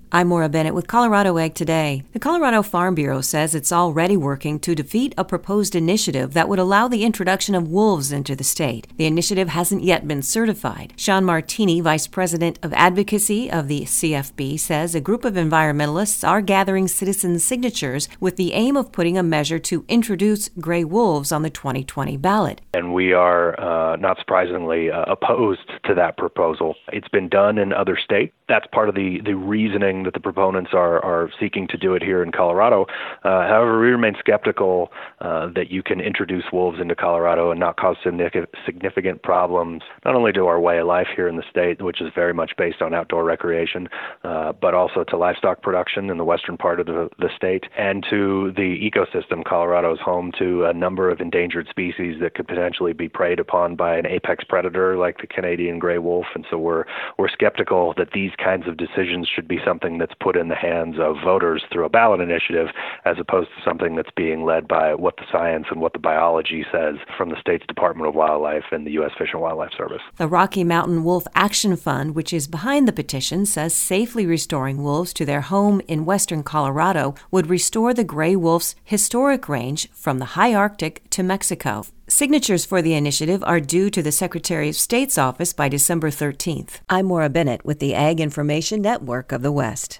I'm Maura Bennett with Colorado Ag Today. The Colorado Farm Bureau says it's already working to defeat a proposed initiative that would allow the introduction of wolves into the state. The initiative hasn't yet been certified. Sean Martini, Vice President of Advocacy of the CFB, says a group of environmentalists are gathering citizen signatures with the aim of putting a measure to introduce gray wolves on the 2020 ballot. And we are, not surprisingly, opposed to that proposal. It's been done in other states. That's part of the reasoning that the proponents are seeking to do it here in Colorado. However, we remain skeptical that you can introduce wolves into Colorado and not cause significant problems, not only to our way of life here in the state, which is very much based on outdoor recreation, but also to livestock production in the western part of the state and to the ecosystem. Colorado is home to a number of endangered species that could potentially be preyed upon by an apex predator like the Canadian gray wolf. And so we're skeptical that these kinds of decisions should be something that's put in the hands of voters through a ballot initiative, as opposed to something that's being led by what the science and what the biology says from the state's Department of Wildlife and the U.S. Fish and Wildlife Service. The Rocky Mountain Wolf Action Fund, which is behind the petition, says safely restoring wolves to their home in western Colorado would restore the gray wolf's historic range from the high Arctic to Mexico. Signatures for the initiative are due to the Secretary of State's office by December 13th. I'm Maura Bennett with the Ag Information Network of the West.